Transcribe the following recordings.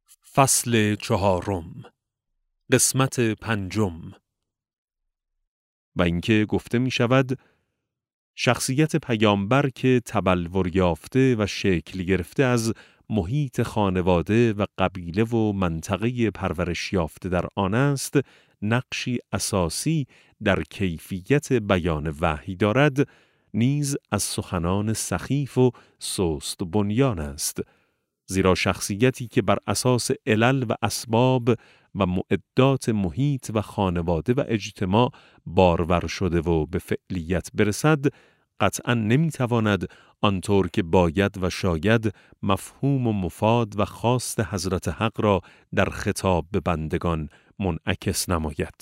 فصل 4 قسمت 5 و اینکه گفته می شود شخصیت پیامبر که تبلور یافته و شکل گرفته از محیط خانواده و قبیله و منطقه پرورش یافته در آن است، نقشی اساسی در کیفیت بیان وحی دارد، نیز از سخنان سخیف و سست بنیان است. زیرا شخصیتی که بر اساس علل و اسباب و معدات محیط و خانواده و اجتماع بارور شده و به فعلیت برسد، قطعاً نمیتواند آنطور که باید و شاید مفهوم و مفاد و خواست حضرت حق را در خطاب به بندگان منعکس نماید.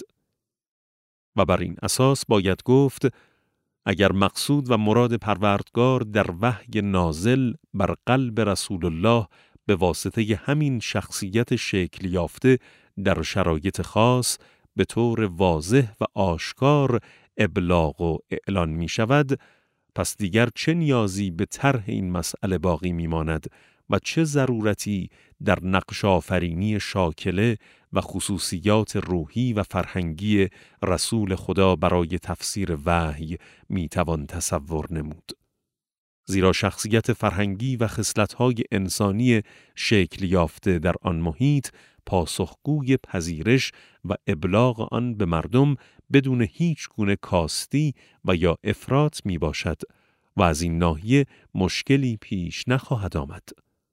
و بر این اساس باید گفت اگر مقصود و مراد پروردگار در وحی نازل بر قلب رسول الله به واسطه همین شخصیت شکل یافته در شرایط خاص به طور واضح و آشکار ابلاغ و اعلان می شود، پس دیگر چه نیازی به طرح این مسئله باقی می ماند و چه ضرورتی در نقش آفرینی شاکله و خصوصیات روحی و فرهنگی رسول خدا برای تفسیر وحی می توان تصور نمود. زیرا شخصیت فرهنگی و خصلت‌های انسانی شکل یافته در آن محیط پاسخگوی پذیرش و ابلاغ آن به مردم بدون هیچ گونه کاستی و یا افراط می باشد و از این ناحیه مشکلی پیش نخواهد آمد.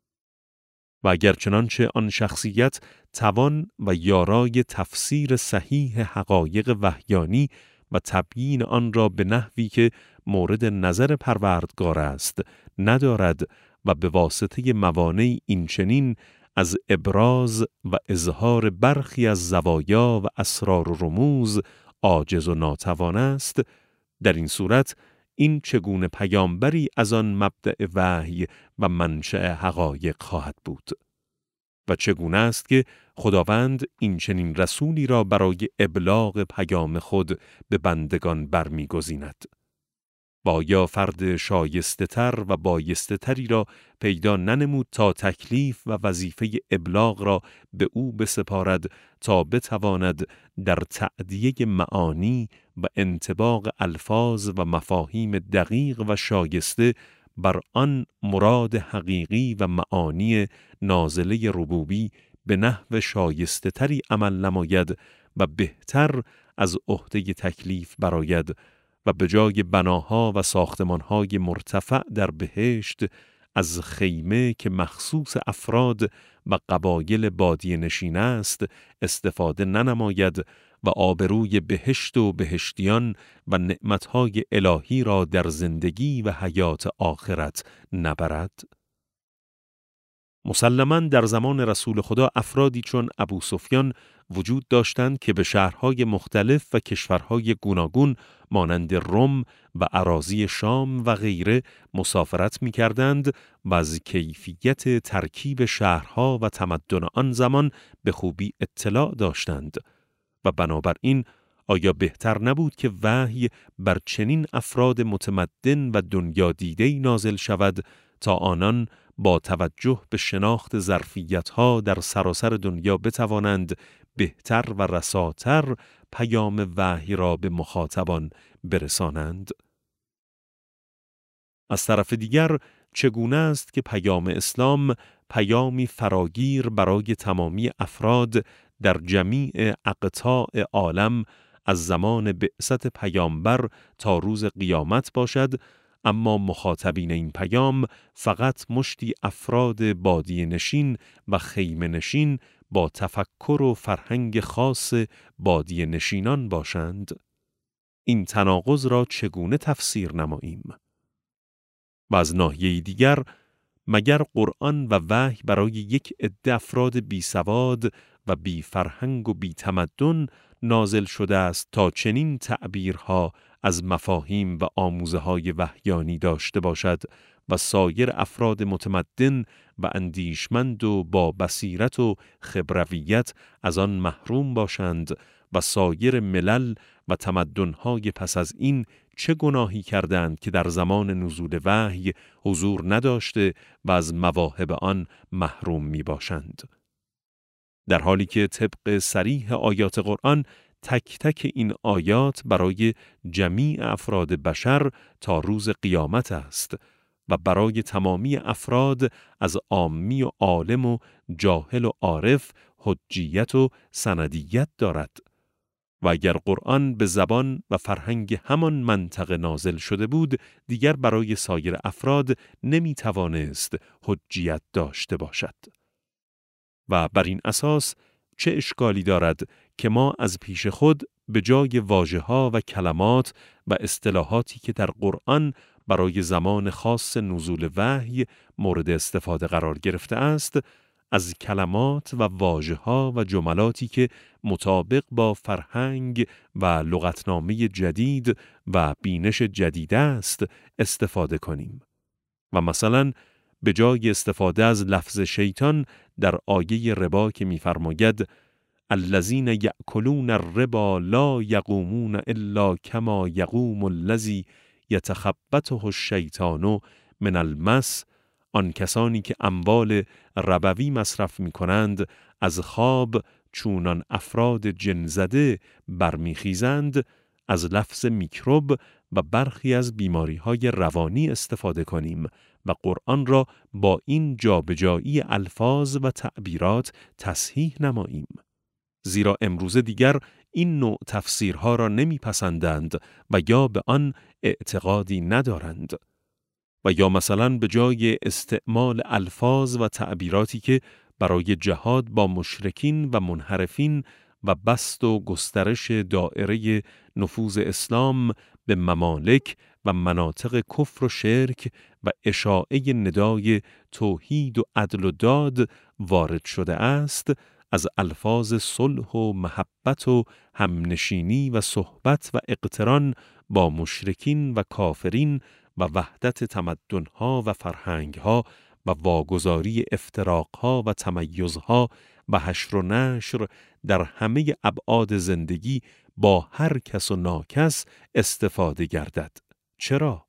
و اگر چنانچه آن شخصیت توان و یارای تفسیر صحیح حقایق وحیانی و تبیین آن را به نحوی که مورد نظر پروردگار است ندارد و به واسطه موانع اینچنین از ابراز و اظهار برخی از زوایا و اسرار و رموز عاجز و ناتوان است، در این صورت این چگونه پیامبری از آن مبدأ وحی و منشأ حقایق خواهد بود؟ و چگونه است که خداوند این چنین رسولی را برای ابلاغ پیام خود به بندگان برمی‌گزیند؟ و آیا فرد شایسته تر و بایسته تری را پیدا ننمود تا تکلیف و وظیفه ابلاغ را به او بسپارد تا بتواند در تأدیه معانی و انطباق الفاظ و مفاهیم دقیق و شایسته بر آن مراد حقیقی و معانی نازله ربوبی به نحو شایسته تری عمل نماید و بهتر از عهده تکلیف براید و به جای بناها و ساختمانهای مرتفع در بهشت از خیمه که مخصوص افراد و قبایل بادیه نشین است استفاده ننماید و آبروی بهشت و بهشتیان و نعمتهای الهی را در زندگی و حیات آخرت نبرد؟ مسلماً در زمان رسول خدا افرادی چون ابو سفیان وجود داشتند که به شهرهای مختلف و کشورهای گوناگون مانند روم و اراضی شام و غیره مسافرت می کردند و از کیفیت ترکیب شهرها و تمدن آن زمان به خوبی اطلاع داشتند و بنابراین آیا بهتر نبود که وحی بر چنین افراد متمدن و دنیا دیده‌ای نازل شود تا آنان با توجه به شناخت ظرفیت‌ها در سراسر دنیا بتوانند بهتر و رساتر پیام وحی را به مخاطبان برسانند؟ از طرف دیگر چگونه است که پیام اسلام پیامی فراگیر برای تمامی افراد در جمیع اقطاع عالم از زمان بعثت پیامبر تا روز قیامت باشد، اما مخاطبین این پیام فقط مشتی افراد بادیه نشین و خیمه نشین با تفکر و فرهنگ خاص بادیه نشینان باشند؟ این تناقض را چگونه تفسیر نماییم؟ و از ناحیه دیگر مگر قرآن و وحی برای یک عده افراد بی سواد و بی فرهنگ و بی تمدن نازل شده است تا چنین تعبیرها از مفاهیم و آموزه‌های وحیانی داشته باشد و سایر افراد متمدن و اندیشمند و با بصیرت و خبرویت از آن محروم باشند و سایر ملل و تمدن‌های پس از این چه گناهی کردند که در زمان نزول وحی حضور نداشته و از مواهب آن محروم می باشند؟ در حالی که طبق صریح آیات قرآن تک تک این آیات برای جمیع افراد بشر تا روز قیامت است و برای تمامی افراد از عامی و عالم و جاهل و عارف حجیت و سندیت دارد. و اگر قرآن به زبان و فرهنگ همان منطقه نازل شده بود، دیگر برای سایر افراد نمی توانست حجیت داشته باشد. و بر این اساس چه اشکالی دارد که ما از پیش خود به جای واژه‌ها و کلمات و اصطلاحاتی که در قرآن برای زمان خاص نزول وحی مورد استفاده قرار گرفته است، از کلمات و واژه‌ها و جملاتی که مطابق با فرهنگ و لغتنامه جدید و بینش جدید است استفاده کنیم. و مثلا به جای استفاده از لفظ شیطان در آیه ربا که می‌فرماید الذین یأکلون الربا لا یقومون الا کما یقوم الذی یتخبطه الشیطان من المس، آن کسانی که اموال ربوی مصرف می‌کنند از خواب چونان افراد جن زده برمیخیزند، از لفظ میکروب و برخی از بیماری‌های روانی استفاده کنیم و قرآن را با این جابجایی الفاظ و تعبیرات تصحیح نماییم. زیرا امروزه دیگر این نوع تفسیرها را نمیپسندند و یا به آن اعتقادی ندارند. و یا مثلا به جای استعمال الفاظ و تعبیراتی که برای جهاد با مشرکین و منحرفین و بسط و گسترش دائره نفوذ اسلام به ممالک و مناطق کفر و شرک و اشاعه ندای توحید و عدل و داد وارد شده است، از الفاظ صلح و محبت و همنشینی و صحبت و اقتران با مشرکین و کافرین و وحدت تمدن‌ها و فرهنگ‌ها و واگذاری افتراق‌ها و تمیزها و حشر و نشر در همه ابعاد زندگی با هر کس و ناکس استفاده گردد. چرا؟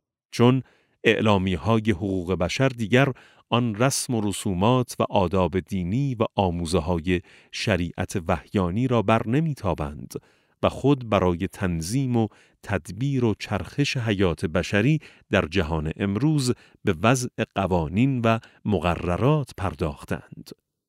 چون اعلامیه‌های حقوق بشر دیگر آن رسم و رسومات و آداب دینی و آموزه‌های شریعت وحیانی را بر نمی‌تابند و خود برای تنظیم و تدبیر و چرخش حیات بشری در جهان امروز به وضع قوانین و مقررات پرداختند.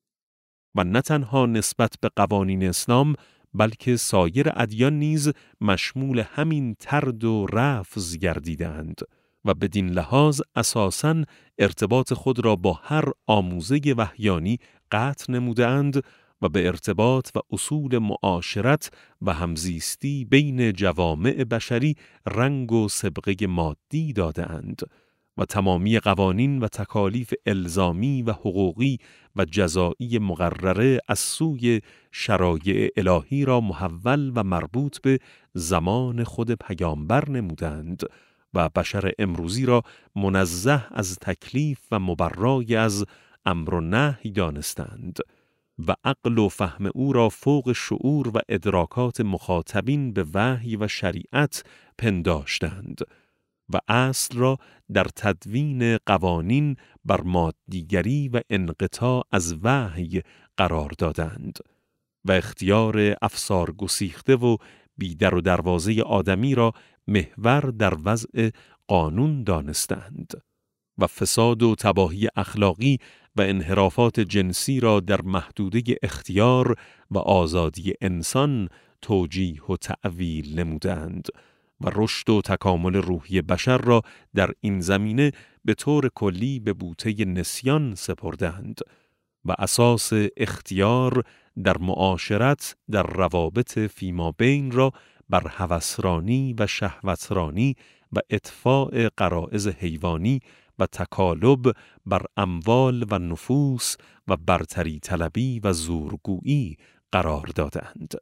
و نه تنها نسبت به قوانین اسلام، بلکه سایر ادیان نیز مشمول همین طرد و رفض گردیدند و بدین لحاظ اساساً ارتباط خود را با هر آموزه وحیانی قطع نمودند و به ارتباط و اصول معاشرت و همزیستی بین جوامع بشری رنگ و سبقه مادی دادند و تمامی قوانین و تکالیف الزامی و حقوقی و جزایی مقرره از سوی شرایع الهی را محول و مربوط به زمان خود پیامبر نمودند و بشر امروزی را منزه از تکلیف و مبرای از امر و نهی دانستند و عقل و فهم او را فوق شعور و ادراکات مخاطبین به وحی و شریعت پنداشتند و اصل را در تدوین قوانین بر مادیگری و انقطاع از وحی قرار دادند و اختیار افسار گسیخته و بیدر و دروازه آدمی را محور در وضع قانون دانستند و فساد و تباهی اخلاقی و انحرافات جنسی را در محدوده اختیار و آزادی انسان توجیه و تأویل نمودند و رشد و تکامل روحی بشر را در این زمینه به طور کلی به بوته نسیان سپردند و اساس اختیار در معاشرت در روابط فیما بین را بر هوسرانی و شهوترانی و اطفاء غرایز حیوانی و تکالب بر اموال و نفوس و برتری طلبی و زورگویی قرار دادند.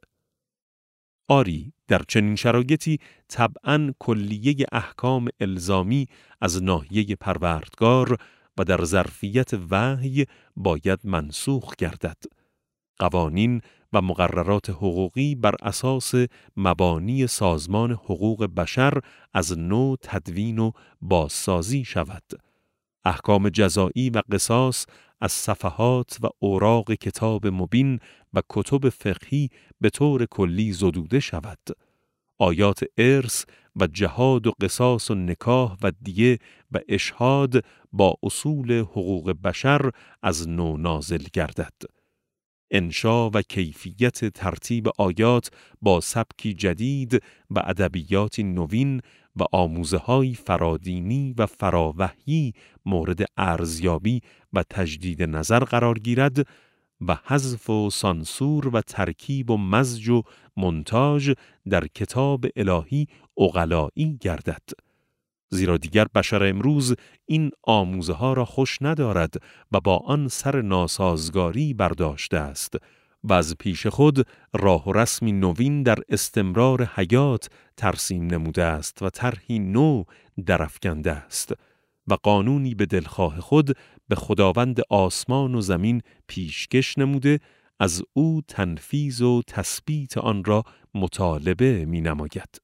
آری، در چنین شرایطی طبعاً کلیه احکام الزامی از ناحیه پروردگار و در ظرفیت وحی باید منسوخ گردد. قوانین و مقررات حقوقی بر اساس مبانی سازمان حقوق بشر از نو تدوین و بازسازی شود. احکام جزایی و قصاص از صفحات و اوراق کتاب مبین و کتب فقهی به طور کلی زدوده شود. آیات ارث و جهاد و قصاص و نکاح و دیه و اشهاد با اصول حقوق بشر از نو نازل گردد. انشا و کیفیت ترتیب آیات با سبکی جدید و ادبیاتی نوین و آموزه‌های فرادینی و فراوحیی مورد ارزیابی و تجدید نظر قرار گیرد و حذف و سانسور و ترکیب و مزج و مونتاژ در کتاب الهی عقلایی گردد. زیرا دیگر بشر امروز این آموزه ها را خوش ندارد و با آن سر ناسازگاری برداشته است و از پیش خود راه و رسمی نوین در استمرار حیات ترسیم نموده است و طرحی نو درافکنده است و قانونی به دلخواه خود به خداوند آسمان و زمین پیشکش نموده، از او تنفیذ و تثبیت آن را مطالبه می نماید.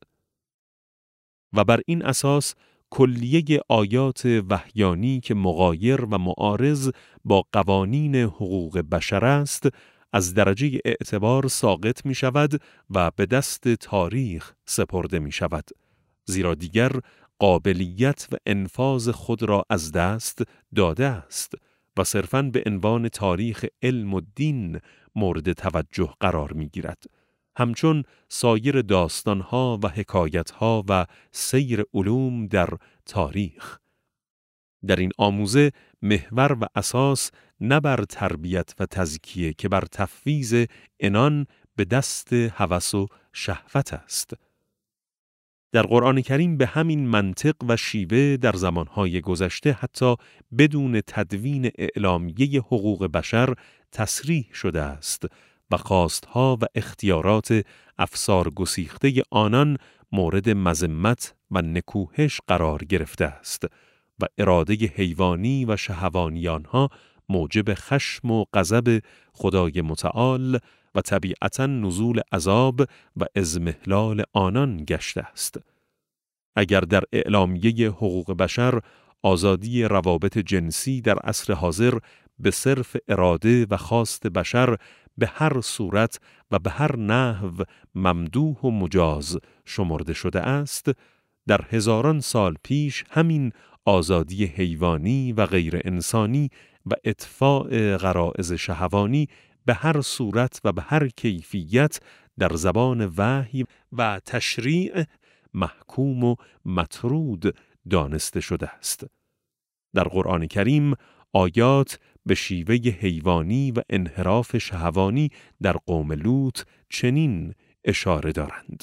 و بر این اساس کلیه آیات وحیانی که مغایر و معارض با قوانین حقوق بشر است، از درجه اعتبار ساقط می شود و به دست تاریخ سپرده می شود. زیرا دیگر قابلیت و انفاذ خود را از دست داده است و صرفاً به عنوان تاریخ علم و دین مورد توجه قرار می گیرد. همچون سایر داستانها و حکایتها و سیر علوم در تاریخ. در این آموزه محور و اساس نه بر تربیت و تزکیه که بر تفویض عنان به دست هوس و شهوت است. در قرآن کریم به همین منطق و شیوه در زمانهای گذشته حتی بدون تدوین اعلامیه حقوق بشر تصریح شده است و خواستها و اختیارات افسار گسیخته آنان مورد مذمت و نکوهش قرار گرفته است و اراده حیوانی و شهوانی آنها موجب خشم و غضب خدای متعال و طبیعتاً نزول عذاب و اضمحلال آنان گشته است. اگر در اعلامیه حقوق بشر آزادی روابط جنسی در عصر حاضر به صرف اراده و خواست بشر به هر صورت و به هر نحو ممدوح و مجاز شمرده شده است، در هزاران سال پیش همین آزادی حیوانی و غیر انسانی و اطفاء غرایز شهوانی به هر صورت و به هر کیفیت در زبان وحی و تشریع محکوم و مطرود دانسته شده است. در قرآن کریم آیات به شیوه حیوانی و انحراف شهوانی در قوم لوط چنین اشاره دارند: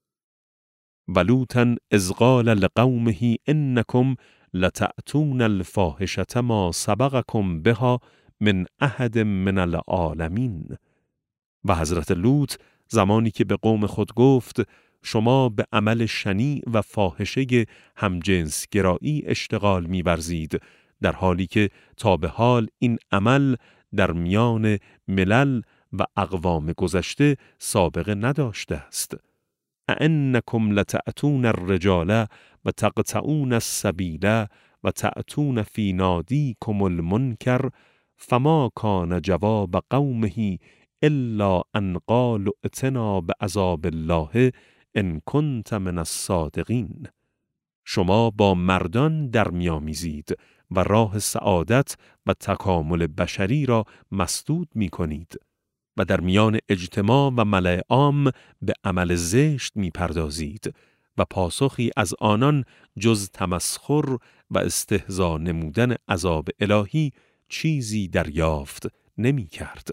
ولوطا اذ قال لقومه انکم لتأتون الفاحشة ما سبقکم بها من احد من العالمین. و حضرت لوط زمانی که به قوم خود گفت شما به عمل شنیع و فاحشه همجنس گرایی اشتغال می‌ورزید، در حالی که تا به حال این عمل در میان ملل و اقوام گذشته سابقه نداشته است. اَأَنَّكُمْ لَتَأْتُونَ الرِّجَالَ و تَقْطَعُونَ السَّبِیلَ و تَأْتُونَ فِی نَادِیکُمُ الْمُنکَرَ فما کان جواب قومه الا ان قالوا ائتنا بعذاب الله ان کنت من الصادقین. شما با مردان در می‌آمیزید و راه سعادت و تکامل بشری را مسدود می‌کنید و در میان اجتماع و ملأ عام به عمل زشت می‌پردازید و پاسخی از آنان جز تمسخر و استهزا نمودن عذاب الهی چیزی دریافت نمی‌کرد.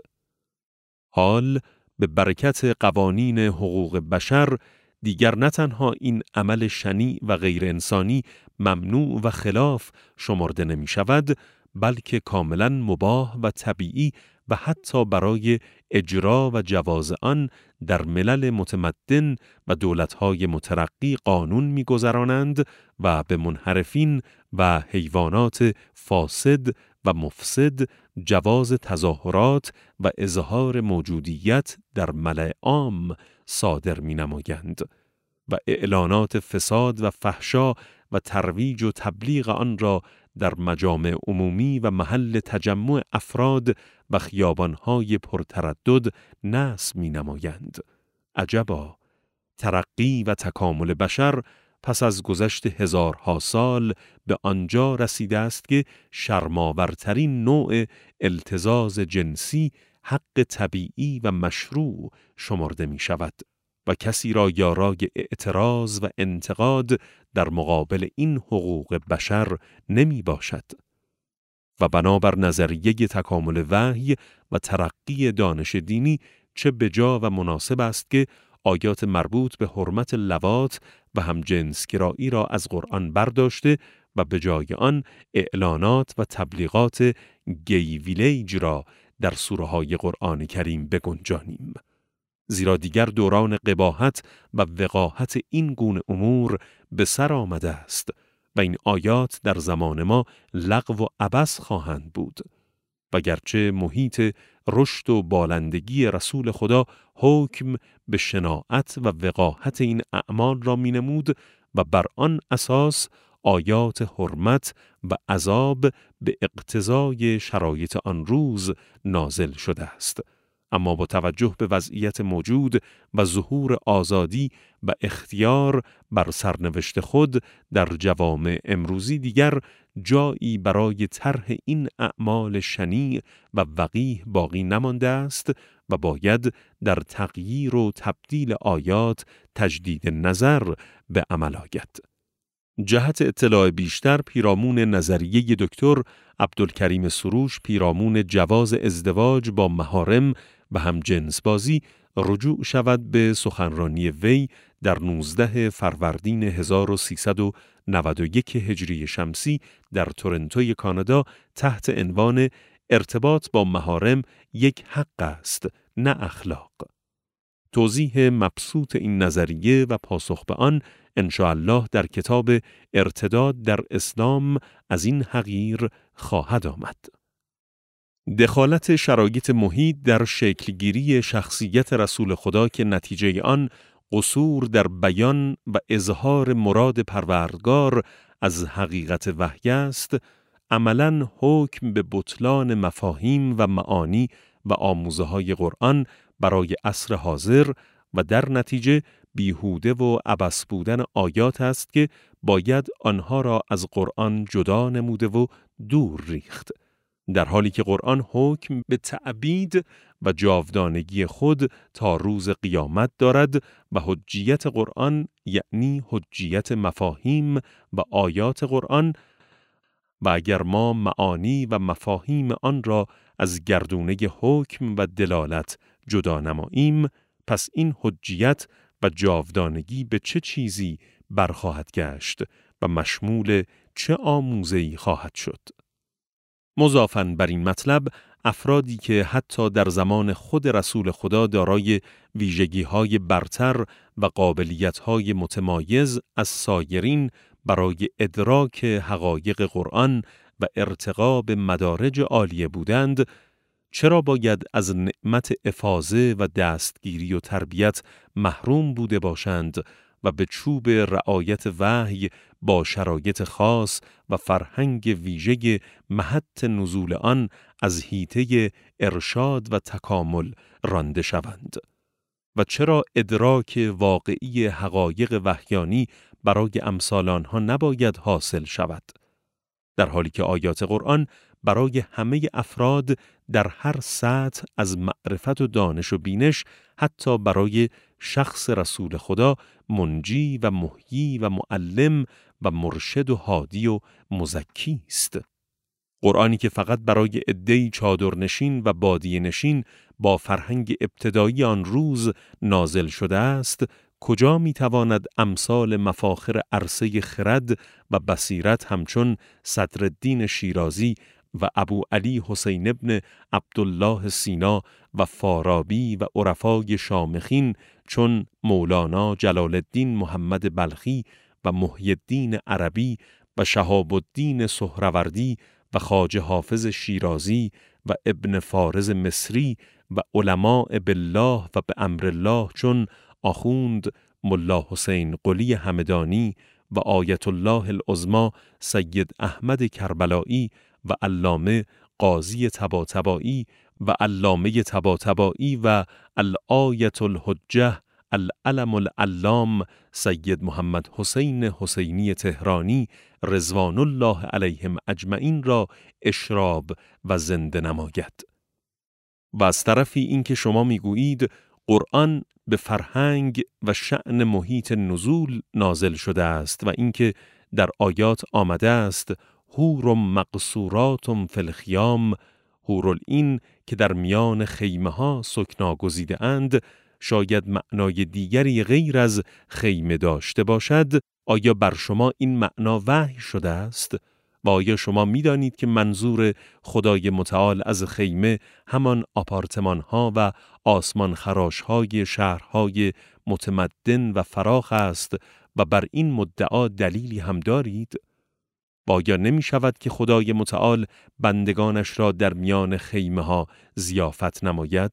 حال به برکت قوانین حقوق بشر دیگر نه تنها این عمل شنیع و غیر انسانی ممنوع و خلاف شمرده نمی شود، بلکه کاملا مباح و طبیعی و حتی برای اجرا و جواز آن در ملل متمدن و دولت‌های مترقی قانون می‌گذرانند و به منحرفین و حیوانات فاسد و مفسد جواز تظاهرات و اظهار موجودیت در ملأ عام صادر می‌نمایند و اعلانات فساد و فحشا و ترویج و تبلیغ آن را در مجامع عمومی و محل تجمع افراد و خیابان‌های پرتردد نصب می‌نمایند. عجبا! ترقی و تکامل بشر پس از گذشت هزارها سال به آنجا رسیده است که شرم‌آورترین نوع التزاز جنسی حق طبیعی و مشروع شمرده می شود و کسی را یارای اعتراض و انتقاد در مقابل این حقوق بشر نمی باشد. و بنابر نظریه تکامل وحی و ترقی دانش دینی چه بجا و مناسب است که آیات مربوط به حرمت لواط و همجنسگرایی را از قرآن برداشته و به جای آن اعلانات و تبلیغات گی ویلیج را در سوره‌های قرآن کریم بگنجانیم. زیرا دیگر دوران قباحت و وقاحت این گونه امور به سر آمده است و این آیات در زمان ما لغو و عبث خواهند بود. و گرچه محیط رشد و بالندگی رسول خدا حکم به شناعت و وقاحت این اعمال را می نمود و بر آن اساس آیات حرمت و عذاب به اقتضای شرایط آن روز نازل شده است. اما با توجه به وضعیت موجود و ظهور آزادی و اختیار بر سرنوشت خود در جوامع امروزی دیگر جایی برای طرح این اعمال شنیع و وقیح باقی نمانده است و باید در تغییر و تبدیل آیات تجدید نظر به عمل آید. جهت اطلاع بیشتر پیرامون نظریه دکتر عبدالکریم سروش پیرامون جواز ازدواج با محارم و همجنسبازی رجوع شود به سخنرانی وی در 19 فروردین 1391 هجری شمسی در تورنتوی کانادا تحت عنوان ارتباط با محارم یک حق است نه اخلاق. توضیح مبسوط این نظریه و پاسخ به آن انشاءالله در کتاب ارتداد در اسلام از این حقیر خواهد آمد. دخالت شرایط محیط در شکلگیری شخصیت رسول خدا که نتیجه آن قصور در بیان و اظهار مراد پروردگار از حقیقت وحی است، عملاً حکم به بطلان مفاهیم و معانی و آموزه‌های قرآن برای عصر حاضر و در نتیجه بیهوده و عبث بودن آیات است که باید آنها را از قرآن جدا نموده و دور ریخت، در حالی که قرآن حکم به تعبید و جاودانگی خود تا روز قیامت دارد و حجیت قرآن یعنی حجیت مفاهیم و آیات قرآن، و اگر ما معانی و مفاهیم آن را از گردونه حکم و دلالت جدا نماییم، پس این حجیت و جاودانگی به چه چیزی برخواهد گشت و مشمول چه آموزه‌ای خواهد شد؟ مضافاً بر این مطلب، افرادی که حتی در زمان خود رسول خدا دارای ویژگی‌های برتر و قابلیت‌های متمایز از سایرین برای ادراک حقایق قرآن و ارتقا به مدارج عالیه بودند، چرا باید از نعمت افاضه و دستگیری و تربیت محروم بوده باشند و به چوب رعایت وحی با شرایط خاص و فرهنگ ویژه محط نزول آن از حیطه ارشاد و تکامل رانده شوند؟ و چرا ادراک واقعی حقایق وحیانی برای امثال آنها نباید حاصل شود، در حالی که آیات قرآن برای همه افراد در هر سطح از معرفت و دانش و بینش، حتی برای شخص رسول خدا، منجی و محیی و معلم و مرشد و هادی و مزکی است. قرآنی که فقط برای عده‌ای چادرنشین و بادیه نشین با فرهنگ ابتدایی آن روز نازل شده است، کجا میتواند امثال مفاخر عرصه خرد و بصیرت همچون صدرالدین شیرازی و ابو علی حسین ابن عبدالله سینا و فارابی و عرفای شامخین چون مولانا جلال الدین محمد بلخی و محی الدین عربی و شهاب الدین سهروردی و خواجه حافظ شیرازی و ابن فارز مصری و علماء بالله و به امر الله چون آخوند ملا حسین قلی همدانی و آیت الله العظمی سید احمد کربلایی و علامه قاضی طباطبایی و علامه طباطبایی و الآیت الحجه العلم العلام سید محمد حسین حسینی تهرانی رضوان الله علیهم اجمعین را اشراب و زنده نماید. و از طرفی این که شما میگویید قرآن به فرهنگ و شأن محیط نزول نازل شده است و اینکه در آیات آمده است حور مقصورات فی الخیام، حورالعین که در میان خیمه ها سکنا گزیده اند، شاید معنای دیگری غیر از خیمه داشته باشد، آیا بر شما این معنا وحی شده است؟ و آیا شما می دانید که منظور خدای متعال از خیمه همان آپارتمان ها و آسمان خراش های شهرهای متمدن و فراخ است و بر این مدعا دلیلی هم دارید؟ و آیا نمی شود که خدای متعال بندگانش را در میان خیمه ها ضیافت نماید؟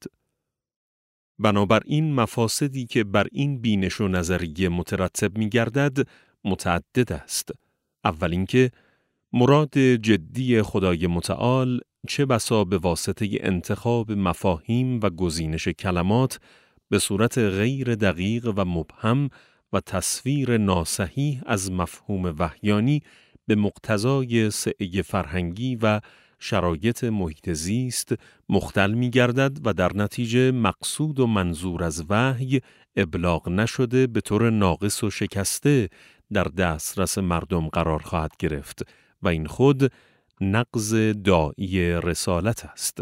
بنابراین مفاسدی که بر این بینش و نظریه مترتب می گردد متعدد است. اول اینکه مراد جدی خدای متعال چه بسا به واسطه انتخاب مفاهیم و گزینش کلمات به صورت غیر دقیق و مبهم و تصویر ناصحیح از مفهوم وحیانی به مقتضای سعی فرهنگی و شرایط محیط زیست مختل می گردد و در نتیجه مقصود و منظور از وحی ابلاغ نشده به طور ناقص و شکسته در دسترس مردم قرار خواهد گرفت و این خود نقض داعی رسالت است.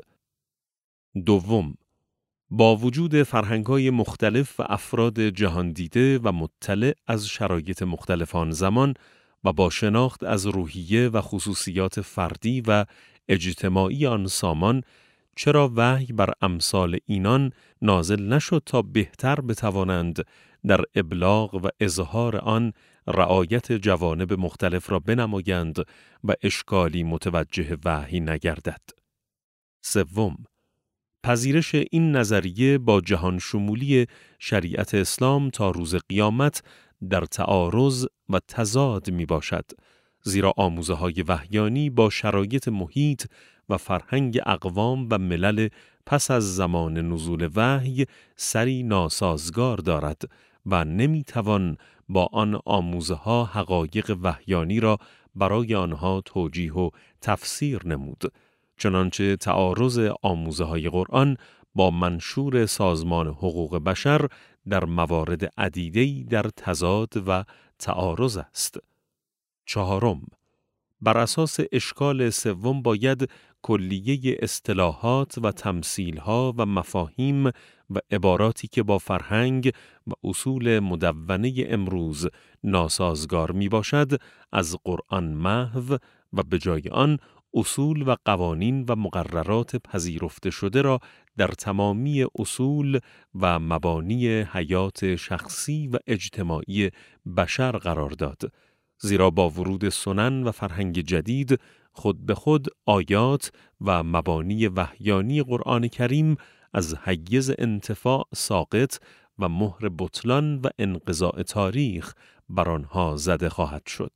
دوم، با وجود فرهنگ‌های مختلف و افراد جهان دیده و مطلع از شرایط مختلف آن زمان و با شناخت از روحیه و خصوصیات فردی و اجتماعی آن سامان، چرا وحی بر امثال اینان نازل نشد تا بهتر بتوانند در ابلاغ و اظهار آن رعایت جوانب مختلف را بنمایند و اشکالی متوجه وحی نگردد. سوم، پذیرش این نظریه با جهان شمولی شریعت اسلام تا روز قیامت در تعارض و تضاد می باشد، زیرا آموزه‌های وحیانی با شرایط محیط و فرهنگ اقوام و ملل پس از زمان نزول وحی سری ناسازگار دارد و نمیتوان با آن آموزه‌ها حقایق وحیانی را برای آنها توجیه و تفسیر نمود، چنانچه تعارض آموزه‌های قرآن با منشور سازمان حقوق بشر در موارد عدیده‌ای در تضاد و تعارض است. چهارم، بر اساس اشکال سوم باید کلیه اصطلاحات و تمثیل‌ها و مفاهیم و عباراتی که با فرهنگ و اصول مدونه امروز ناسازگار می باشد از قرآن محو و به جای آن اصول و قوانین و مقررات پذیرفته شده را در تمامی اصول و مبانی حیات شخصی و اجتماعی بشر قرار داد، زیرا با ورود سنن و فرهنگ جدید خود به خود آیات و مبانی وحیانی قرآن کریم از حیز انتفاع ساقط و مهر بطلان و انقضاء تاریخ بر آنها زده خواهد شد.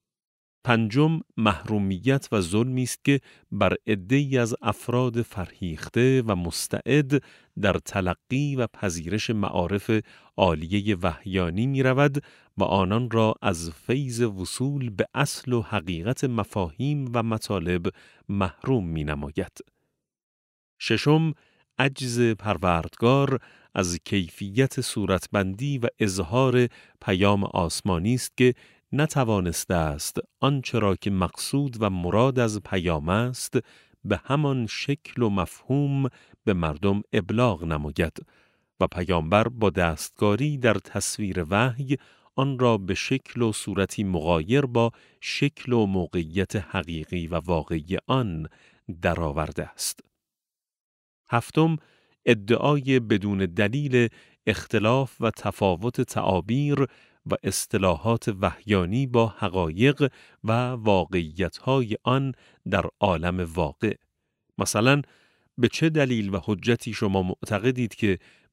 پنجم، محرومیت و ظلمی است که بر عده‌ای از افراد فرهیخته و مستعد در تلقی و پذیرش معارف عالیه وحیانی می رود و آنان را از فیض وصول به اصل و حقیقت مفاهیم و مطالب محروم می نماید. ششم، عجز پروردگار از کیفیت صورتبندی و اظهار پیام آسمانی است که نتوانسته است آنچه را که مقصود و مراد از پیام است به همان شکل و مفهوم به مردم ابلاغ نماید و پیامبر با دستکاری در تصویر وحی آن را به شکل و صورتی مغایر با شکل و موقعیت حقیقی و واقعی آن درآورده است. هفتم، ادعای بدون دلیل اختلاف و تفاوت تعابیر و اصطلاحات وحیانی با حقایق و واقعیت‌های آن در عالم واقع. مثلا به چه دلیل و حجتی شما معتقدید که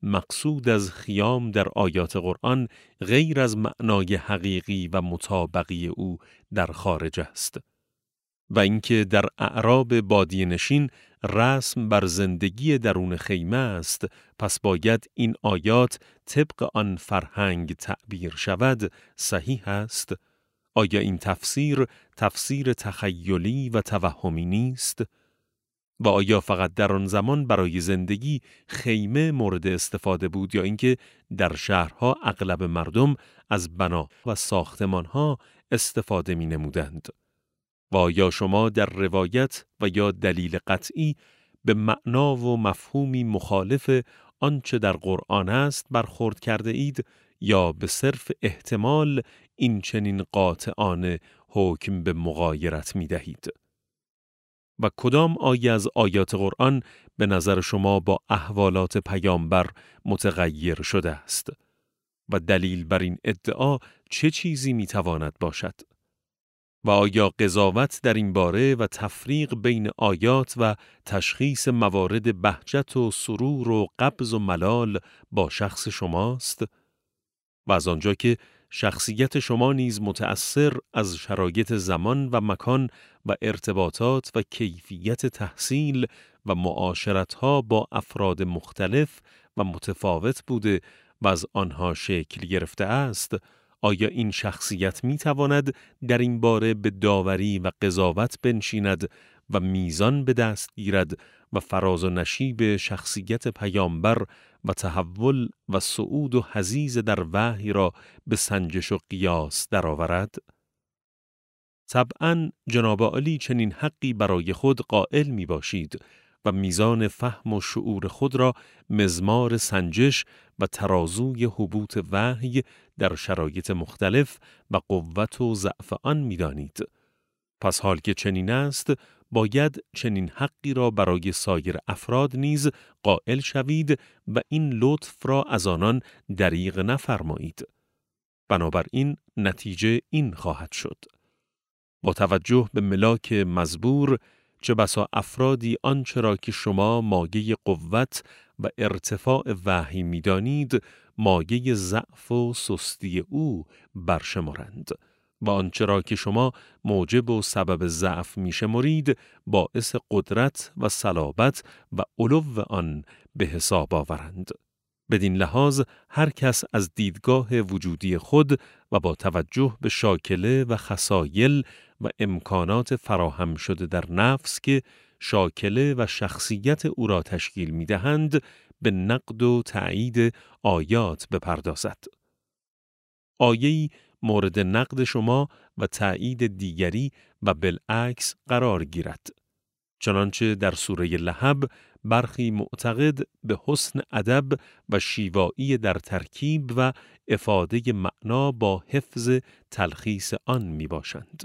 مقصود از خیام در آیات قرآن غیر از معنای حقیقی و مطابقی او در خارج است و اینکه در اعراب بادیه نشین رسم بر زندگی درون خیمه است، پس باید این آیات طبق آن فرهنگ تعبیر شود صحیح است؟ آیا این تفسیر تخیلی و توهمی نیست؟ و آیا فقط در آن زمان برای زندگی خیمه مورد استفاده بود یا اینکه در شهرها اغلب مردم از بنا و ساختمانها استفاده می نمودند؟ و آیا شما در روایت و یا دلیل قطعی به معنا و مفهومی مخالف آنچه در قرآن است برخورد کرده اید یا به صرف احتمال این چنین قاطعانه حکم به مغایرت می دهید؟ و کدام آیه از آیات قرآن به نظر شما با احوالات پیامبر متغیر شده است؟ و دلیل بر این ادعا چه چیزی می تواند باشد؟ و آیا قضاوت در این باره و تفریق بین آیات و تشخیص موارد بهجت و سرور و قبض و ملال با شخص شماست؟ و از آنجا که شخصیت شما نیز متأثر از شرایط زمان و مکان و ارتباطات و کیفیت تحصیل و معاشرتها با افراد مختلف و متفاوت بوده و از آنها شکل گرفته است، آیا این شخصیت می تواند در این باره به داوری و قضاوت بنشیند و میزان به دست گیرد و فراز و نشیب شخصیت پیامبر و تحول و صعود و حضیض در وحی را به سنجش و قیاس درآورد؟ طبعاً جناب عالی چنین حقی برای خود قائل می باشید و میزان فهم و شعور خود را مزمار سنجش و ترازوی حبوط وحی در شرایط مختلف و قوت و ضعف آن می دانید. پس حال که چنین است، باید چنین حقی را برای سایر افراد نیز قائل شوید و این لطف را از آنان دریغ نفرمایید. بنابراین نتیجه این خواهد شد: با توجه به ملاک مزبور، چه بسا افرادی آنچه را که شما مایه قوت و ارتفاع وحی می‌دانید، مایه ضعف و سستی او برشمارند و آنچه را که شما موجب و سبب ضعف می‌شمرید، باعث قدرت و صلابت و علو آن به حساب آورند. بدین لحاظ هر کس از دیدگاه وجودی خود و با توجه به شاکله و خصایل و امکانات فراهم شده در نفس که شاکله و شخصیت او را تشکیل می دهند، به نقد و تأیید آیات بپردازد. آیه‌ای مورد نقد شما و تأیید دیگری و بالعکس قرار گیرد. چنانچه در سوره لهب برخی معتقد به حسن ادب و شیوایی در ترکیب و افاده معنا با حفظ تلخیص آن می باشند.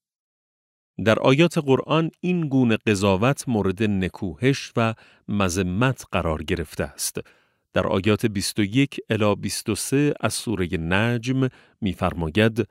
در آیات قرآن این گونه قضاوت مورد نکوهش و مذمت قرار گرفته است. در آیات 21 الی 23 از سوره نجم می فرماید: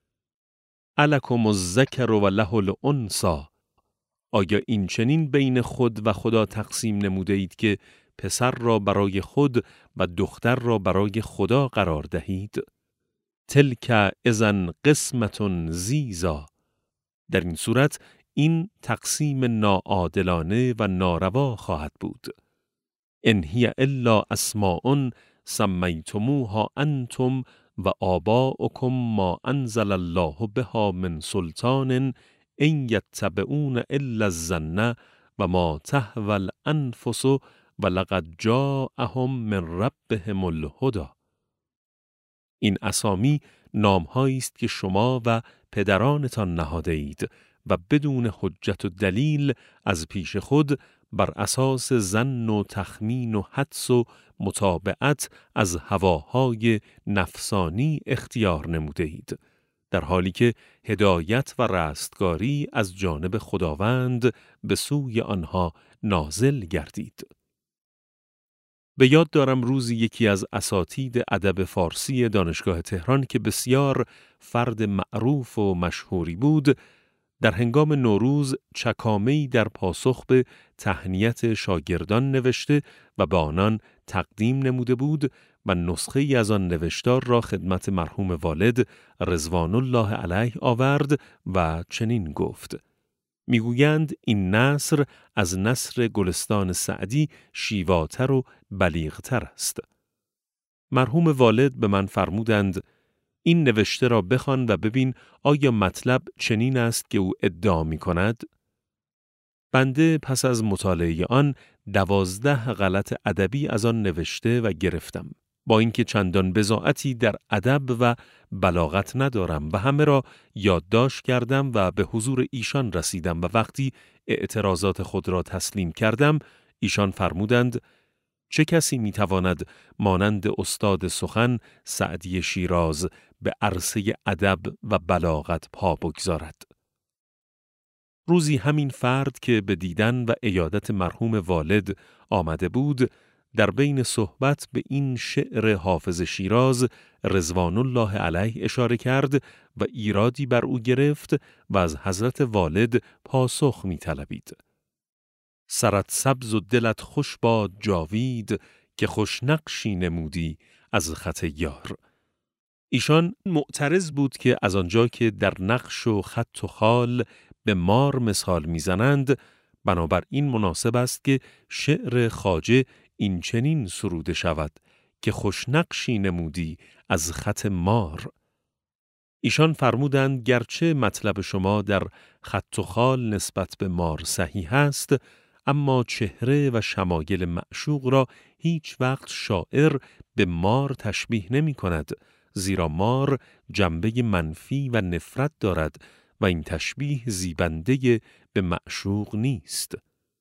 الکم الذکر و له الانثی. آیا این چنین بین خود و خدا تقسیم نموده اید که پسر را برای خود و دختر را برای خدا قرار دهید؟ تلک اذن قسمة ضیزی. در این صورت این تقسیم ناعادلانه و ناروا خواهد بود. ان هی الا اسماء سمیتموها انتم و آباؤکم ما انزل الله بها من سلطان ان یتبعون الا الظن و ما تهوی الانفس ولقد جاءهم من ربهم الهدی. این اسامی نام‌هایی است که شما و پدرانتان نهاده اید و بدون حجت و دلیل از پیش خود بر اساس ظن و تخمین و حدس و متابعت از هواهای نفسانی اختیار نموده اید، در حالی که هدایت و رستگاری از جانب خداوند به سوی آنها نازل گردید. به یاد دارم روزی یکی از اساتید ادب فارسی دانشگاه تهران که بسیار فرد معروف و مشهوری بود، در هنگام نوروز چکامه‌ای در پاسخ به تهنیت شاگردان نوشته و به آنان تقدیم نموده بود و نسخه‌ای از آن نوشتار را خدمت مرحوم والد رضوان الله علیه آورد و چنین گفت: میگویند این نثر از نثر گلستان سعدی شیواتر و بلیغتر است. مرحوم والد به من فرمودند این نوشته را بخوان و ببین آیا مطلب چنین است که او ادعا می کند؟ بنده پس از مطالعه آن 12 غلط ادبی از آن نوشته و گرفتم. با اینکه چندان بضاعتی در ادب و بلاغت ندارم و همه را یادداشت کردم و به حضور ایشان رسیدم و وقتی اعتراضات خود را تسلیم کردم، ایشان فرمودند چه کسی میتواند مانند استاد سخن سعدی شیراز به عرصه ادب و بلاغت پا بگذارد؟ روزی همین فرد که به دیدن و عیادت مرحوم والد آمده بود، در بین صحبت به این شعر حافظ شیراز رضوان الله علیه اشاره کرد و ایرادی بر او گرفت و از حضرت والد پاسخ می طلبید. سرت سبز و دلت خوش باد جاوید، که خوش نقشی نمودی از خط یار. ایشان معترض بود که از آنجا که در نقش و خط و خال به مار مثال میزنند، بنابراین مناسب است که شعر خواجه این چنین سروده شود که خوش نقشی نمودی از خط مار. ایشان فرمودند گرچه مطلب شما در خط و خال نسبت به مار صحیح است، اما چهره و شمایل معشوق را هیچ وقت شاعر به مار تشبیه نمی کند، زیرا مار جنبه منفی و نفرت دارد و این تشبیه زیبنده به معشوق نیست.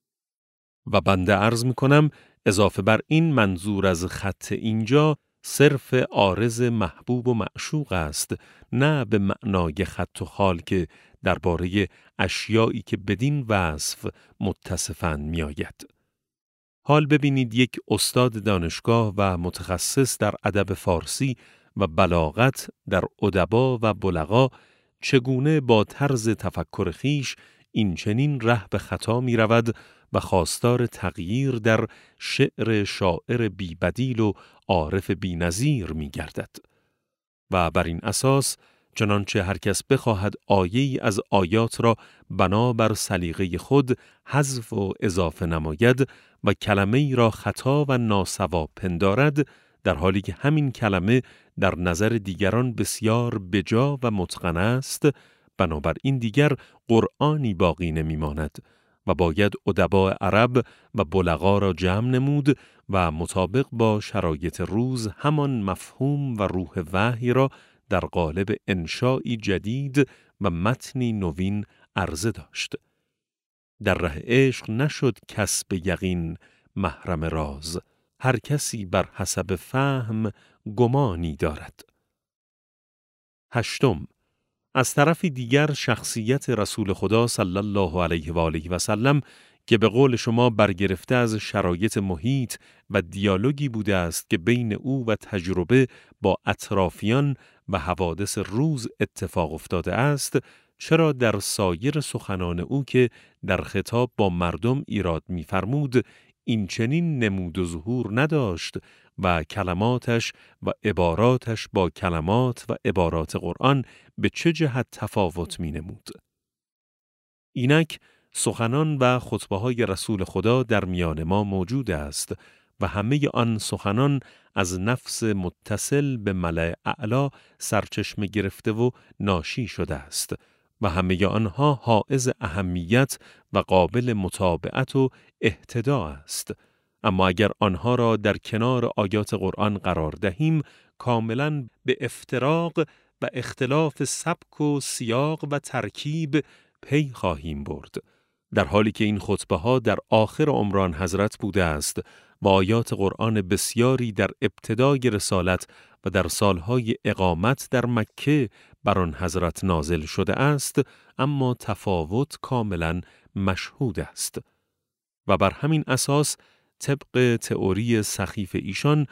و بنده عرض می کنم اضافه بر این منظور از خط اینجا صرف عارض محبوب و معشوق است، نه به معنای خط و خال که درباره اشیایی که بدین وصف متصفاً می آید. حال ببینید یک استاد دانشگاه و متخصص در ادب فارسی و بلاغت در ادبا و بلغا چگونه با طرز تفکر خیش این چنین ره به خطا می رود و خواستار تغییر در شعر شاعر بی بدیل و عارف بی نظیر می گردد. و بر این اساس چنانچه هر کس بخواهد آیه‌ای از آیات را بنابر سلیقه خود حذف و اضافه نماید و کلمه‌ای را خطا و ناصواب پندارد، در حالی که همین کلمه در نظر دیگران بسیار بجا و متقن است، بنابراین دیگر قرآنی باقی نمی‌ماند و باید ادباء عرب و بلغا را جمع نمود و مطابق با شرایط روز همان مفهوم و روح وحی را در قالب انشائی جدید و متنی نوین عرضه داشت. در ره عشق نشد کس به یقین محرم راز، هر کسی بر حسب فهم گمانی دارد. 8. از طرف دیگر شخصیت رسول خدا صلی الله علیه و آله و سلم که به قول شما برگرفته از شرایط محیط و دیالوگی بوده است که بین او و تجربه با اطرافیان و حوادث روز اتفاق افتاده است، چرا در سایر سخنان او که در خطاب با مردم ایراد می‌فرمود این چنین نمود و ظهور نداشت و کلماتش و عباراتش با کلمات و عبارات قرآن به چه جهت تفاوت می‌نمود؟ اینک سخنان و خطبه‌های رسول خدا در میان ما موجود است و همه آن سخنان از نفس متصل به ملأ اعلی سرچشمه گرفته و ناشی شده است و همه آنها حائز اهمیت و قابل متابعت و اهتداء است. اما اگر آنها را در کنار آیات قرآن قرار دهیم، کاملاً به افتراق و اختلاف سبک و سیاق و ترکیب پی خواهیم برد. در حالی که این خطبه ها در آخر عمران حضرت بوده است و آیات قرآن بسیاری در ابتدای رسالت و در سالهای اقامت در مکه بر آن حضرت نازل شده است، اما تفاوت کاملاً مشهود است. و بر همین اساس طبق تئوری سخیف ایشان،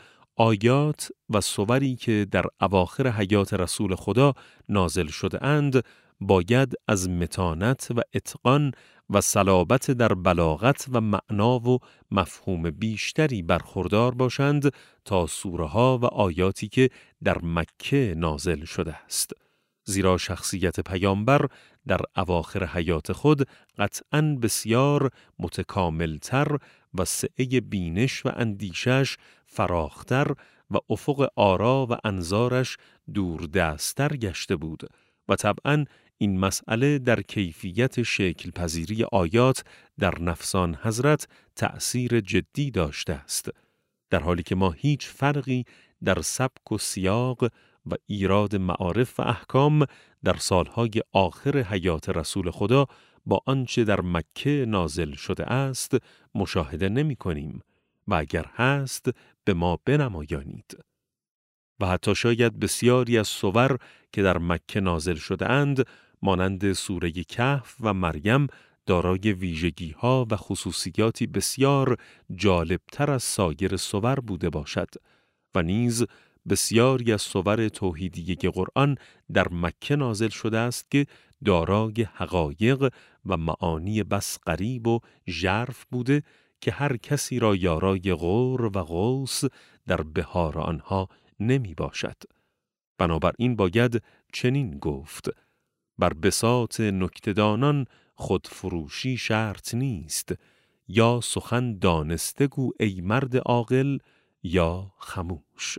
آیات و صوری که در اواخر حیات رسول خدا نازل شده اند باید از متانت و اتقان و صلابت در بلاغت و معنا و مفهوم بیشتری برخوردار باشند تا سوره‌ها و آیاتی که در مکه نازل شده است. زیرا شخصیت پیامبر در اواخر حیات خود قطعاً بسیار متکاملتر و سعه بینش و اندیشش فراختر و افق آرا و انظارش دوردست‌تر گشته بود و طبعاً این مسئله در کیفیت شکل پذیری آیات در نفسان حضرت تأثیر جدی داشته است، در حالی که ما هیچ فرقی در سبک و سیاق و ایراد معارف و احکام در سالهای آخر حیات رسول خدا با آنچه در مکه نازل شده است مشاهده نمی کنیم و اگر هست به ما بنمایانید. و حتی شاید بسیاری از سور که در مکه نازل شده اند مانند سوره کهف و مریم دارای ویژگی‌ها و خصوصیاتی بسیار جالبتر از سایر سور بوده باشد و نیز بسیاری از سور توحیدیه قرآن در مکه نازل شده است که دارای حقایق و معانی بس غریب و ژرف بوده که هر کسی را یارای غور و غوث در بهار آنها نمی باشد. بنابراین باید چنین گفت: بر بساط نکته‌دانان خودفروشی شرط نیست، یا سخن دانسته گو ای مرد عاقل یا خموش.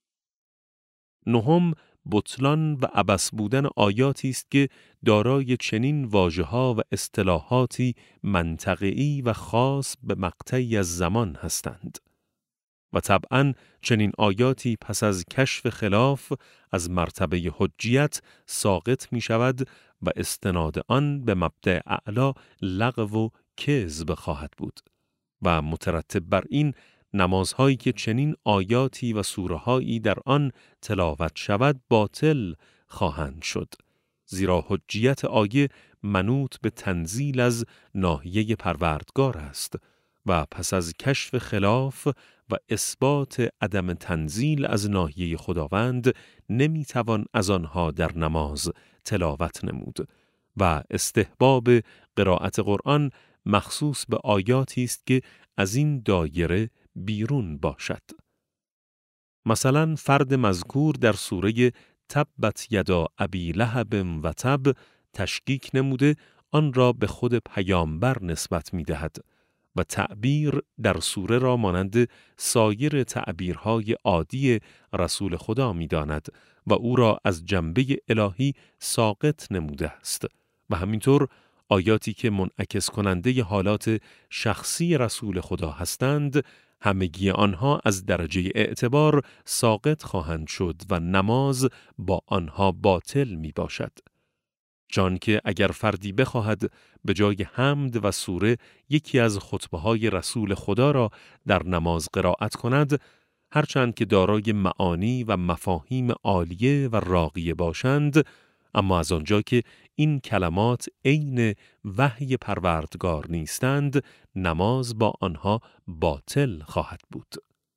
نهم، بطلان و عبث بودن آیاتی است که دارای چنین واژه‌ها و اصطلاحاتی منطقی و خاص به مقطعی از زمان هستند. و طبعاً چنین آیاتی پس از کشف خلاف از مرتبه حجیت ساقط می شود و استناد آن به مبدأ اعلا لغو و کذب خواهد بود و مترتب بر این نمازهایی که چنین آیاتی و سوره‌هایی در آن تلاوت شود باطل خواهند شد، زیرا حجیت آیه منوط به تنزیل از ناحیه پروردگار است و پس از کشف خلاف و اثبات عدم تنزیل از ناحیه خداوند نمیتوان از آنها در نماز تلاوت نمود و استحباب قرائت قرآن مخصوص به آیاتی است که از این دایره بیرون باشد. مثلا فرد مذکور در سوره تبت یدا ابی لهب و تب تشکیک نموده آن را به خود پیامبر نسبت می‌دهد و تعبیر در سوره را مانند سایر تعبیرهای عادی رسول خدا می‌داند و او را از جنبه الهی ساقط نموده است و همینطور آیاتی که منعکس کننده حالات شخصی رسول خدا هستند همگی آنها از درجه اعتبار ساقط خواهند شد و نماز با آنها باطل می باشد. چون که اگر فردی بخواهد به جای حمد و سوره یکی از خطبه‌های رسول خدا را در نماز قرائت کند، هرچند که دارای معانی و مفاهیم عالیه و راقیه باشند، اما از آنجا که این کلمات عین وحی پروردگار نیستند، نماز با آنها باطل خواهد بود.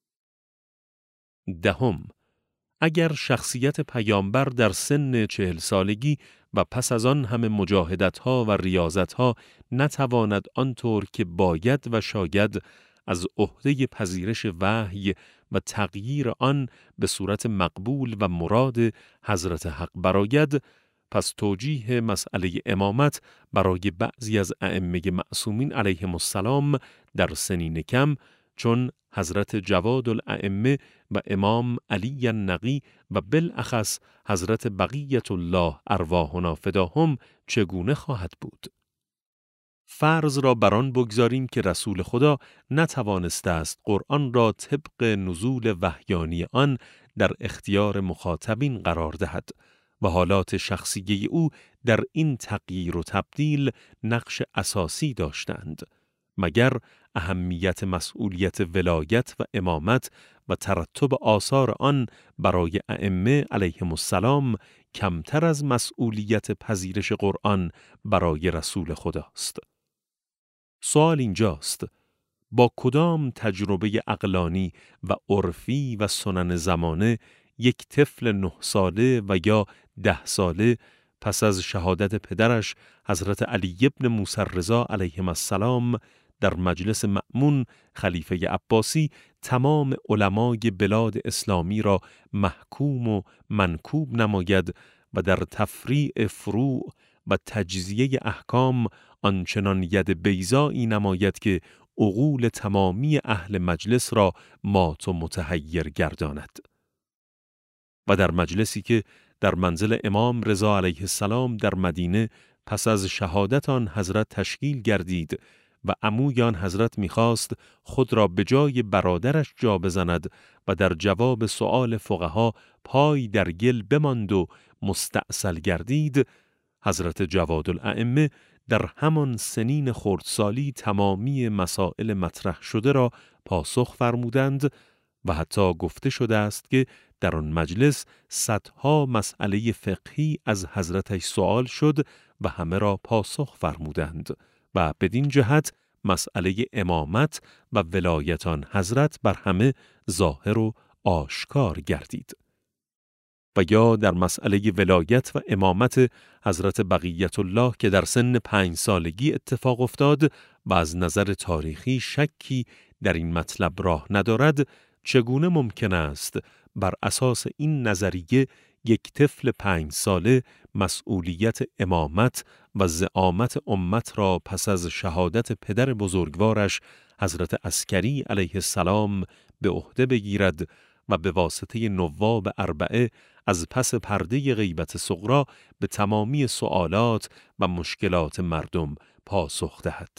دهم، اگر شخصیت پیامبر در سن 40 سالگی و پس از آن همه مجاهدت‌ها و ریاضت‌ها نتواند آنطور که باید و شاید از عهده پذیرش وحی و تغییر آن به صورت مقبول و مراد حضرت حق برآید، پس توجیه مسئله امامت برای بعضی از ائمه معصومین علیهم السلام در سنین کم چون حضرت جواد الائمه و امام علی النقی و بالاخص حضرت بقیت الله ارواحنا فداهم چگونه خواهد بود؟ فرض را بران بگذاریم که رسول خدا نتوانسته است قرآن را طبق نزول وحیانی آن در اختیار مخاطبین قرار دهد و حالات شخصی او در این تغییر و تبدیل نقش اساسی داشتند، مگر اهمیت مسئولیت ولایت و امامت و ترتب آثار آن برای ائمه علیهم السلام کمتر از مسئولیت پذیرش قرآن برای رسول خداست؟ سوال اینجاست: با کدام تجربه عقلانی و عرفی و سنن زمانه یک طفل 9 ساله و یا 10 ساله پس از شهادت پدرش حضرت علی ابن موسی رضا علیهم السلام در مجلس مأمون خلیفه عباسی تمام علمای بلاد اسلامی را محکوم و منکوب نماید و در تفریع فروع و تجزیه احکام آنچنان ید بیضایی نماید که عقول تمامی اهل مجلس را مات و متحیر گرداند. و در مجلسی که در منزل امام رضا علیه السلام در مدینه پس از شهادت آن حضرت تشکیل گردید و عموی آن حضرت می‌خواست خود را به جای برادرش جا بزند و در جواب سؤال فقها پای در گل بماند و مستأصل گردید، حضرت جوادالائمه در همان سنین خردسالی تمامی مسائل مطرح شده را پاسخ فرمودند و حتی گفته شده است که در آن مجلس صدها مسئله فقهی از حضرتش سؤال شد و همه را پاسخ فرمودند و بدین جهت مسئله امامت و ولایت آن حضرت بر همه ظاهر و آشکار گردید. و یا در مسئله ولایت و امامت حضرت بقیت الله که در سن 5 سالگی اتفاق افتاد و از نظر تاریخی شکی در این مطلب راه ندارد، چگونه ممکن است بر اساس این نظریه یک طفل 5 ساله مسئولیت امامت و زعامت امت را پس از شهادت پدر بزرگوارش حضرت عسکری علیه السلام به عهده بگیرد و به واسطه نواب اربعه از پس پرده غیبت صغرا به تمامی سؤالات و مشکلات مردم پاسخ دهد.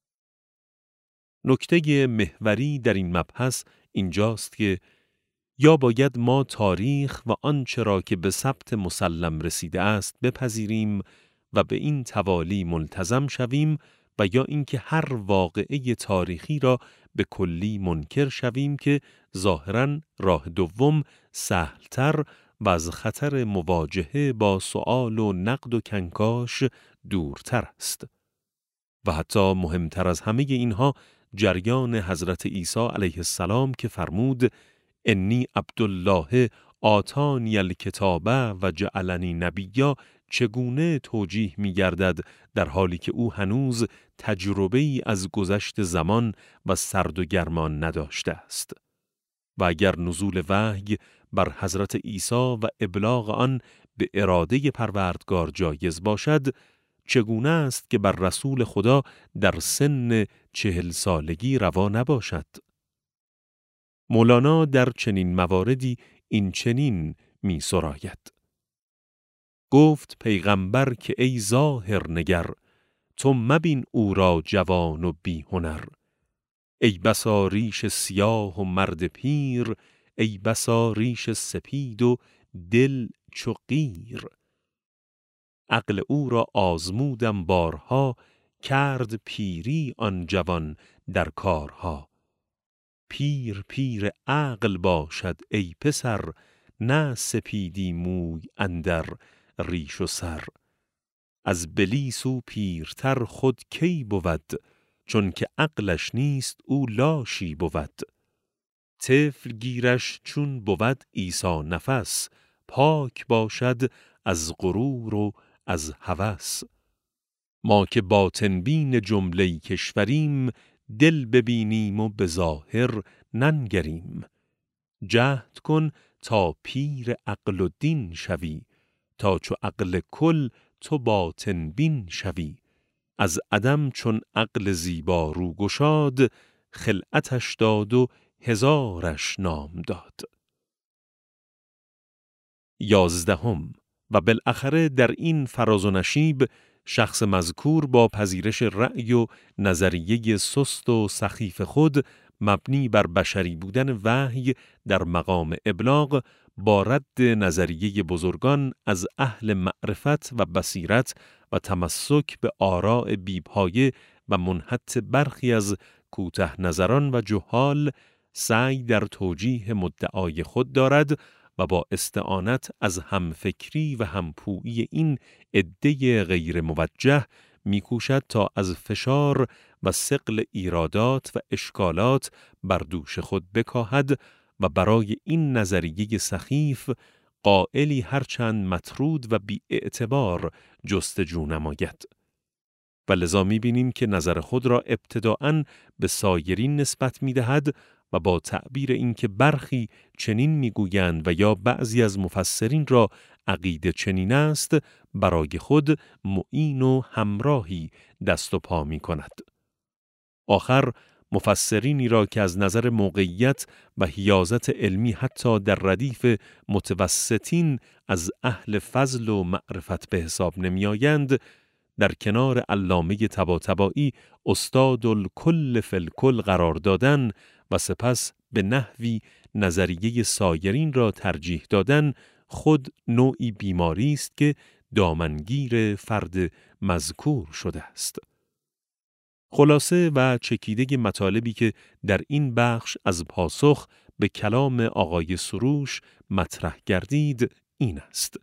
نکته محوری در این مبحث اینجاست که یا باید ما تاریخ و آنچه را که به ثبت مسلم رسیده است بپذیریم و به این توالی ملتزم شویم و یا اینکه هر واقعه تاریخی را به کلی منکر شویم که ظاهراً راه دوم سهلتر و از خطر مواجهه با سؤال و نقد و کنکاش دورتر است. و حتی مهمتر از همه اینها جریان حضرت عیسی علیه السلام که فرمود انی عبدالله آتانی الکتاب و جعلنی نبیا چگونه توجیه می گردد در حالی که او هنوز تجربه ای از گذشت زمان و سرد و گرمان نداشته است. و اگر نزول وحی بر حضرت عیسی و ابلاغ آن به اراده پروردگار جایز باشد، چگونه است که بر رسول خدا در سن 40 سالگی روا نباشد؟ مولانا در چنین مواردی این چنین می سراید: گفت پیغمبر که ای ظاهر نگر، تو مبین او را جوان و بی هنر. ای بسا ریش سیاه و مرد پیر، ای بسا ریش سپید و دل چو قیر. عقل او را آزمودم بارها، کرد پیری آن جوان در کارها. پیر پیر عقل باشد ای پسر، نه سپیدی موی اندر ریش و سر. از بلیس او پیرتر خود کی بود، چون که عقلش نیست او لاشی بود. طفل گیرش چون بود عیسی نفس، پاک باشد از غرور و از هوس. ما که باطن بین جمله کشوریم، دل ببینیم و به ظاهر ننگریم. جهد کن تا پیر عقل و دین شوی، تا چو عقل کل تو باطن بین شوی. از عدم چون عقل زیبا رو گشاد، خلعتش داد و هزارش نام داد. 11 و بالاخره در این فراز و نشیب شخص مذکور با پذیرش رأی و نظریه سست و سخیف خود مبنی بر بشری بودن وحی در مقام ابلاغ، با رد نظریه بزرگان از اهل معرفت و بصیرت و تمسک به آراء بی‌پایه و منحط برخی از کوته نظران و جهال، سعی در توجیه مدعای خود دارد و با استعانت از همفکری و همپویی این عده غیر موجه میکوشد تا از فشار و ثقل ایرادات و اشکالات بر دوش خود بکاهد و برای این نظریه سخیف قائلی هرچند مطرود و بی اعتبار جستجو نماید. و لذا می‌بینیم که نظر خود را ابتداءً به سایرین نسبت می‌دهد و با تعبیر اینکه برخی چنین می‌گویند و یا بعضی از مفسرین را عقیده چنین است، برای خود معین و همراهی دست و پا می‌کند. آخر مفسرینی را که از نظر موقعیت و حیازت علمی حتی در ردیف متوسطین از اهل فضل و معرفت به حساب نمی‌آیند، در کنار علامه طباطبایی استاد الکل فی الکل قرار دادن و سپس به نحوی نظریه سایرین را ترجیح دادن خود نوعی بیماری است که دامنگیر فرد مذکور شده است. خلاصه و چکیده مطالبی که در این بخش از پاسخ به کلام آقای سروش مطرح گردید این است: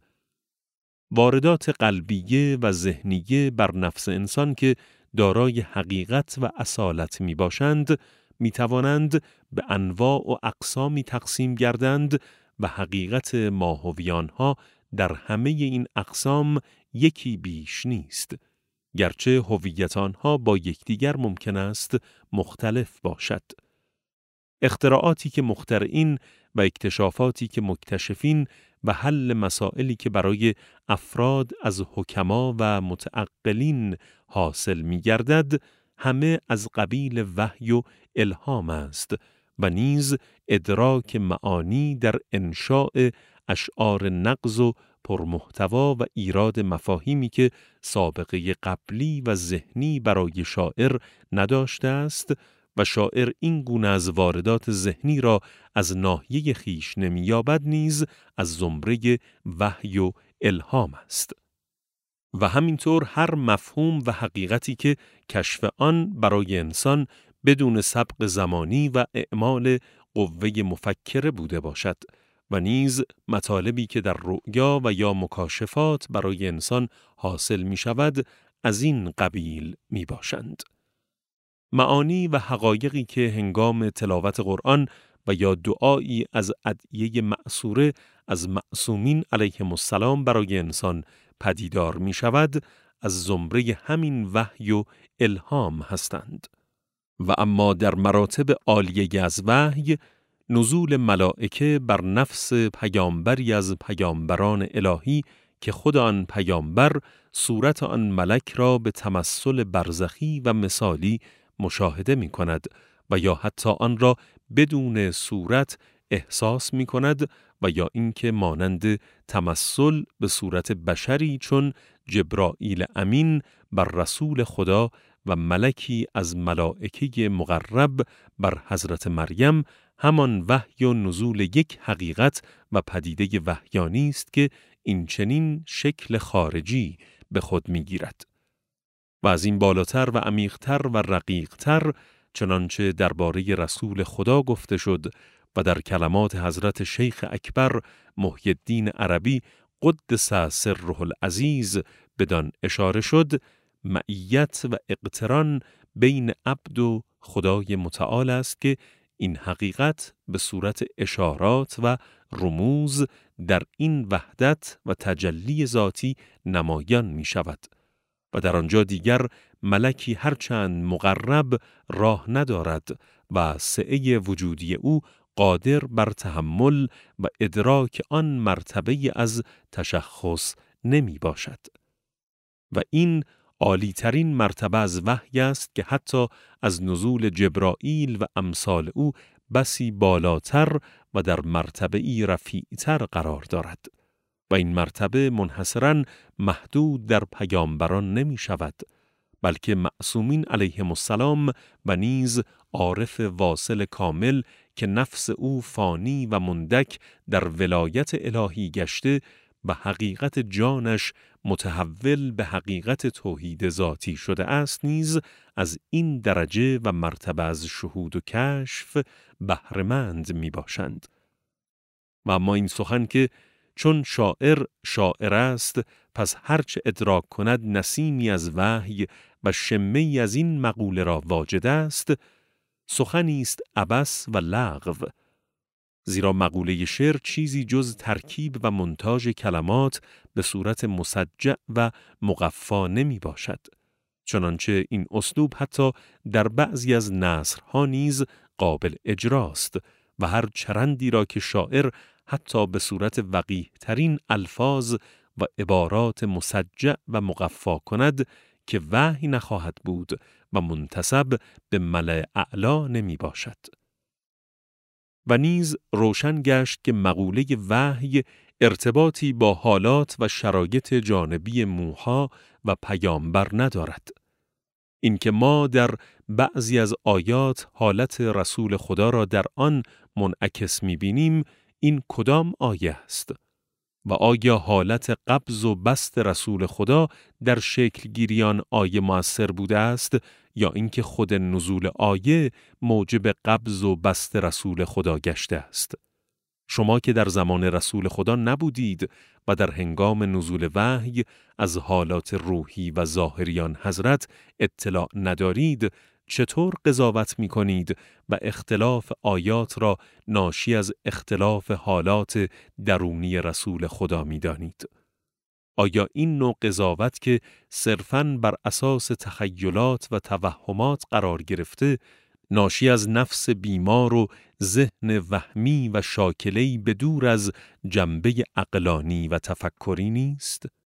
واردات قلبیه و ذهنیه بر نفس انسان که دارای حقیقت و اصالت می باشند، می توانند به انواع و اقسامی تقسیم گردند و حقیقت ماهویانها در همه این اقسام یکی بیش نیست، گرچه هویت آنها با یکدیگر ممکن است مختلف باشد. اختراعاتی که مخترعین و اکتشافاتی که مکتشفین و حل مسائلی که برای افراد از حکما و متعقلین حاصل می گردد، همه از قبیل وحی و الهام است و نیز ادراک معانی در انشاء اشعار نغز و پرمحتوا و ایراد مفاهیمی که سابقه قبلی و ذهنی برای شاعر نداشته است و شاعر این گونه از واردات ذهنی را از ناحیه خیش نمی‌یابد، نیز از زمره وحی و الهام است. و همینطور هر مفهوم و حقیقتی که کشف آن برای انسان بدون سبق زمانی و اعمال قوه مفکره بوده باشد و نیز مطالبی که در رؤیا و یا مکاشفات برای انسان حاصل می شود از این قبیل می باشند. معانی و حقایقی که هنگام تلاوت قرآن و یا دعایی از ادعیه مأثوره از معصومین علیهم السلام برای انسان پدیدار می شود، از زمره همین وحی و الهام هستند. و اما در مراتب عالیه از وحی، نزول ملائکه بر نفس پیامبری از پیامبران الهی که خود آن پیامبر صورت آن ملک را به تمثل برزخی و مثالی مشاهده می کند و یا حتی آن را بدون صورت احساس می کند و یا اینکه مانند تمثل به صورت بشری چون جبرائیل امین بر رسول خدا و ملکی از ملائکه مقرب بر حضرت مریم همان وحی و نزول یک حقیقت و پدیده وحیانی است که این چنین شکل خارجی به خود می گیرد. و از این بالاتر و عمیق‌تر و رقیق‌تر چنانچه درباره رسول خدا گفته شد و در کلمات حضرت شیخ اکبر محی الدین عربی قدس سره العزیز بدان اشاره شد، معیت و اقتران بین عبد و خدای متعال است که این حقیقت به صورت اشارات و رموز در این وحدت و تجلی ذاتی نمایان می شود و در آنجا دیگر ملکی هرچند مقرب راه ندارد و سعه وجودی او قادر بر تحمل و ادراک آن مرتبه از تشخص نمی باشد. و این عالی‌ترین مرتبه از وحی است که حتی از نزول جبرائیل و امثال او بسی بالاتر و در مرتبه‌ای رفیع‌تر قرار دارد و این مرتبه منحصراً محدود در پیامبران نمی شود، بلکه معصومین علیهم السلام و نیز عارف واصل کامل که نفس او فانی و مندک در ولایت الهی گشته و حقیقت جانش متحول به حقیقت توحید ذاتی شده است، نیز از این درجه و مرتبه از شهود و کشف بهره‌مند می باشند. و اما این سخن که چون شاعر است، پس هرچه ادراک کند نسیمی از وحی و شمه‌ای از این مقوله را واجد است، سخنی است عبث و لغو، زیرا مقوله شعر چیزی جز ترکیب و مونتاژ کلمات به صورت مسجع و مقفا نمی باشد. چنانچه این اسلوب حتی در بعضی از نثرها نیز قابل اجراست و هر چرندی را که شاعر حتی به صورت وقیح ترین الفاظ و عبارات مسجع و مقفا کند که وحی نخواهد بود و منتسب به ملأ اعلی نمی باشد. و نیز روشن گشت که مقوله وحی ارتباطی با حالات و شرایط جانبی موحی و پیامبر ندارد. اینکه ما در بعضی از آیات حالت رسول خدا را در آن منعکس می‌بینیم، این کدام آیه است؟ و آیا حالت قبض و بسط رسول خدا در شکل گیریان آیه مؤثر بوده است یا اینکه خود نزول آیه موجب قبض و بسط رسول خدا گشته است؟ شما که در زمان رسول خدا نبودید و در هنگام نزول وحی از حالات روحی و ظاهریان حضرت اطلاع ندارید، چطور قضاوت می کنید و اختلاف آیات را ناشی از اختلاف حالات درونی رسول خدا می دانید؟ آیا این نوع قضاوت که صرفاً بر اساس تخیلات و توهمات قرار گرفته، ناشی از نفس بیمار و ذهن وهمی و شاکله‌ای بدور از جنبه عقلانی و تفکری نیست؟